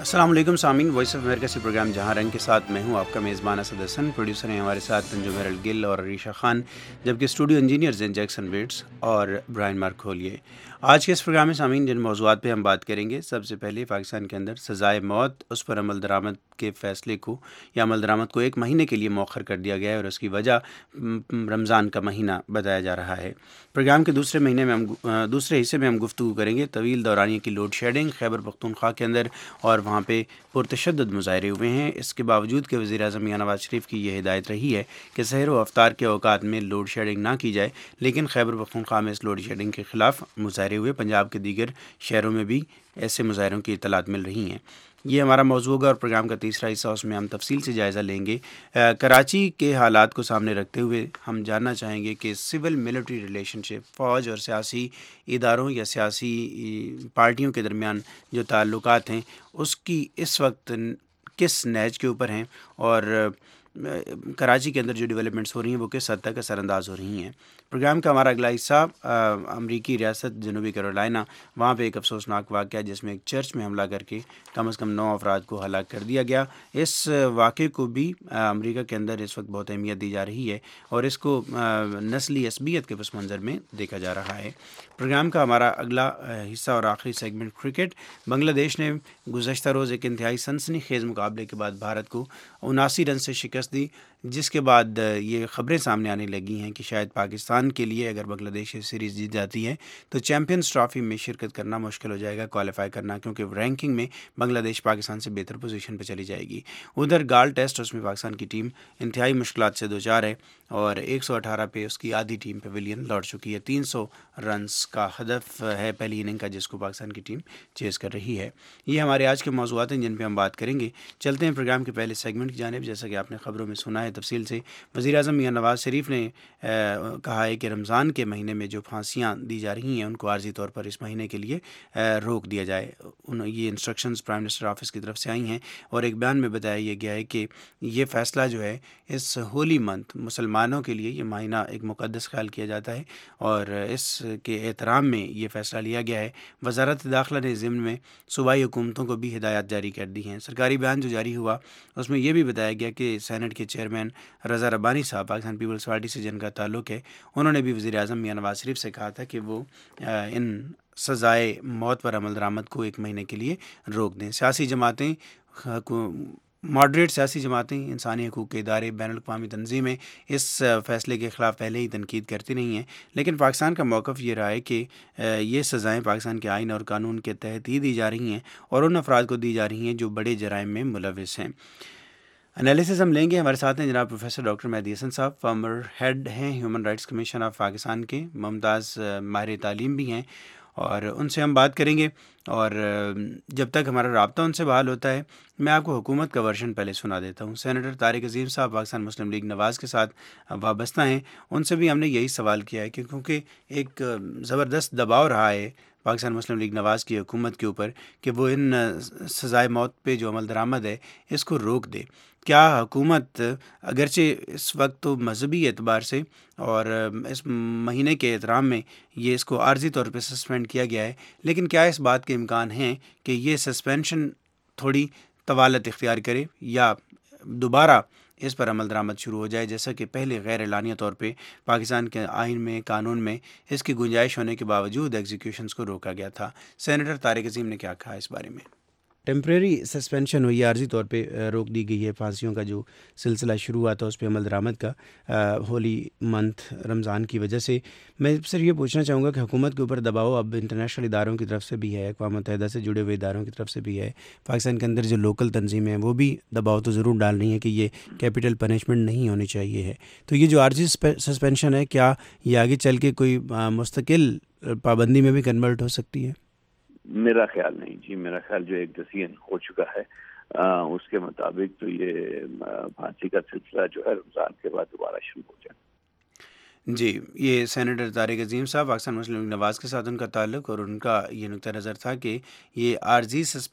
السلام علیکم سامعین، وائس آف امریکہ سے پروگرام جہاں رنگ کے ساتھ میں ہوں آپ کا میزبان اسد حسن۔ پروڈیوسر ہیں ہمارے ساتھ تنجم ہیرل گل اور عریشہ خان، جبکہ اسٹوڈیو انجینئرز ہیں جیکسن ویٹس اور برائن مارکھولیے۔ آج کے اس پروگرام میں سامعین جن موضوعات پہ ہم بات کریں گے، سب سے پہلے پاکستان کے اندر سزائے موت، اس پر عمل درآمد کے فیصلے کو یا عمل درآمد کو 1 مہینے کے لیے مؤخر کر دیا گیا ہے، اور اس کی وجہ رمضان کا مہینہ بتایا جا رہا ہے۔ پروگرام کے دوسرے حصے میں ہم گفتگو کریں گے طویل دورانیے کی لوڈ شیڈنگ خیبر پختونخوا کے اندر، اور وہاں پہ پرتشدد مظاہرے ہوئے ہیں۔ اس کے باوجود کہ وزیر اعظم میاں نواز شریف کی یہ ہدایت رہی ہے کہ سحر و افطار کے اوقات میں لوڈ شیڈنگ نہ کی جائے، لیکن خیبر پختونخوا میں اس لوڈ شیڈنگ کے خلاف مظاہرے ہوئے۔ پنجاب کے دیگر شہروں میں بھی ایسے مظاہروں کی اطلاعات مل رہی ہیں۔ یہ ہمارا موضوع ہوگا، اور پروگرام کا تیسرا حصہ اس میں ہم تفصیل سے جائزہ لیں گے۔ کراچی کے حالات کو سامنے رکھتے ہوئے ہم جاننا چاہیں گے کہ سول ملٹری ریلیشن شپ، فوج اور سیاسی اداروں یا سیاسی پارٹیوں کے درمیان جو تعلقات ہیں اس کی اس وقت کس نہج کے اوپر ہیں، اور کراچی کے اندر جو ڈیولپمنٹس ہو رہی ہیں وہ کس حد تک اثر انداز ہو رہی ہیں۔ پروگرام کا ہمارا اگلا حصہ امریکی ریاست جنوبی کیرولائنا، وہاں پہ ایک افسوسناک واقعہ جس میں ایک چرچ میں حملہ کر کے کم از کم 9 افراد کو ہلاک کر دیا گیا۔ اس واقعے کو بھی امریکہ کے اندر اس وقت بہت اہمیت دی جا رہی ہے، اور اس کو نسلی عصبیت کے پس منظر میں دیکھا جا رہا ہے۔ پروگرام کا ہمارا اگلا حصہ اور آخری سیگمنٹ کرکٹ۔ بنگلہ دیش نے گزشتہ روز ایک انتہائی سنسنی خیز مقابلے کے بعد بھارت کو 79 رن سے شکست دی، جس کے بعد یہ خبریں سامنے آنے لگی ہیں کہ شاید پاکستان کے لیے اگر بنگلہ دیش یہ سیریز جیت جاتی ہے تو چیمپئنز ٹرافی میں شرکت کرنا مشکل ہو جائے گا، کوالیفائی کرنا، کیونکہ رینکنگ میں بنگلہ دیش پاکستان سے بہتر پوزیشن پہ چلی جائے گی۔ ادھر گال ٹیسٹ اس میں پاکستان کی ٹیم انتہائی مشکلات سے دوچار ہے، اور 118 پہ اس کی آدھی ٹیم پیویلین لوٹ چکی ہے۔ 300 رنز کا ہدف ہے پہلی اننگ کا، جس کو پاکستان کی ٹیم چیز کر رہی ہے۔ یہ ہمارے آج کے موضوعات ہیں جن پہ ہم بات کریں گے۔ چلتے ہیں پروگرام کے پہلے سیگمنٹ کی جانب۔ جیسا کہ آپ نے خبروں میں سنا ہے تفصیل سے، وزیر اعظم میاں نواز شریف نے کہا ہے کہ رمضان کے مہینے میں جو پھانسیاں دی جا رہی ہیں ان کو عارضی طور پر اس مہینے کے لیے روک دیا جائے۔ یہ انسٹرکشنز پرائم منسٹر آفس کی طرف سے آئی ہیں، اور ایک بیان میں بتایا یہ گیا ہے کہ یہ فیصلہ جو ہے اس ہولی منتھ مسلمانوں کے لیے یہ مہینہ ایک مقدس خیال کیا جاتا ہے، اور اس کے احترام میں یہ فیصلہ لیا گیا ہے۔ وزارت داخلہ نے ضمن میں صوبائی حکومتوں کو بھی ہدایات جاری کر دی ہیں۔ سرکاری بیان جو جاری ہوا اس میں یہ بھی بتایا گیا کہ سینٹ کے چیئرمین رضا ربانی صاحب پاکستان پیپلز پارٹی سے جن کا تعلق ہے، انہوں نے بھی وزیر اعظم میاں نواز شریف سے کہا تھا کہ وہ ان سزائے موت پر عمل درآمد کو 1 مہینے کے لیے روک دیں۔ سیاسی جماعتیں، ماڈریٹ سیاسی جماعتیں، انسانی حقوق کے ادارے، بین الاقوامی تنظیمیں اس فیصلے کے خلاف پہلے ہی تنقید کرتی نہیں ہیں، لیکن پاکستان کا موقف یہ رہا ہے کہ یہ سزائیں پاکستان کے آئین اور قانون کے تحت ہی دی جا رہی ہیں، اور ان افراد کو دی جا رہی ہیں جو بڑے جرائم میں ملوث ہیں۔ انالیسز ہم لیں گے۔ ہمارے ساتھ ہیں جناب پروفیسر ڈاکٹر مہدی حسن صاحب، فارمر ہیڈ ہیں human rights commission of Pakistan کے، ممتاز ماہر تعلیم بھی ہیں، اور ان سے ہم بات کریں گے۔ اور جب تک ہمارا رابطہ ان سے بحال ہوتا ہے، میں آپ کو حکومت کا ورژن پہلے سنا دیتا ہوں۔ سینیٹر طارق عظیم صاحب پاکستان مسلم لیگ نواز کے ساتھ وابستہ ہیں، ان سے بھی ہم نے یہی سوال کیا ہے کہ کیونکہ ایک زبردست دباؤ رہا ہے پاکستان مسلم لیگ نواز کی حکومت کے اوپر کہ وہ ان سزائے موت پہ جو عمل درآمد ہے اس کو روک دے، کیا حکومت اگرچہ اس وقت تو مذہبی اعتبار سے اور اس مہینے کے احترام میں یہ اس کو عارضی طور پہ سسپینڈ کیا گیا ہے، لیکن کیا اس بات کے امکان ہیں کہ یہ سسپینشن تھوڑی طوالت اختیار کرے یا دوبارہ اس پر عمل درآمد شروع ہو جائے، جیسا کہ پہلے غیر اعلانیہ طور پہ پاکستان کے آئین میں، قانون میں اس کی گنجائش ہونے کے باوجود ایگزیکیوشنز کو روکا گیا تھا؟ سینیٹر طارق عظیم نے کیا کہا اس بارے میں؟ ٹیمپریری سسپینشن ہوئی، عارضی طور پہ روک دی گئی ہے پھانسیوں کا جو سلسلہ شروع ہوا تھا اس پہ عمل درآمد کا ہولی منتھ رمضان کی وجہ سے۔ میں صرف یہ پوچھنا چاہوں گا کہ حکومت کے اوپر دباؤ اب انٹرنیشنل اداروں کی طرف سے بھی ہے، اقوام متحدہ سے جڑے ہوئے اداروں کی طرف سے بھی ہے، پاکستان کے اندر جو لوکل تنظیمیں ہیں وہ بھی دباؤ تو ضرور ڈال رہی ہیں کہ یہ کیپٹل پنشمنٹ نہیں ہونی چاہیے ہے۔ تو یہ جو عارضی سسپینشن ہے، کیا یہ آگے چل کے کوئی مستقل پابندی میں بھی کنورٹ ہو سکتی ہے؟ میرا خیال نہیں جی، میرا خیال جو ایک ڈسیزن ہو چکا ہے اس کے مطابق تو یہ پھانسی کا سلسلہ جو ہے رمضان کے بعد دوبارہ شروع ہو جائے۔ جی، یہ سینیٹر طارق عظیم صاحب پاکستان مسلم لیگ نواز کے ساتھ ان کا تعلق، اور ان کا یہ نقطہ نظر تھا کہ یہ عارضی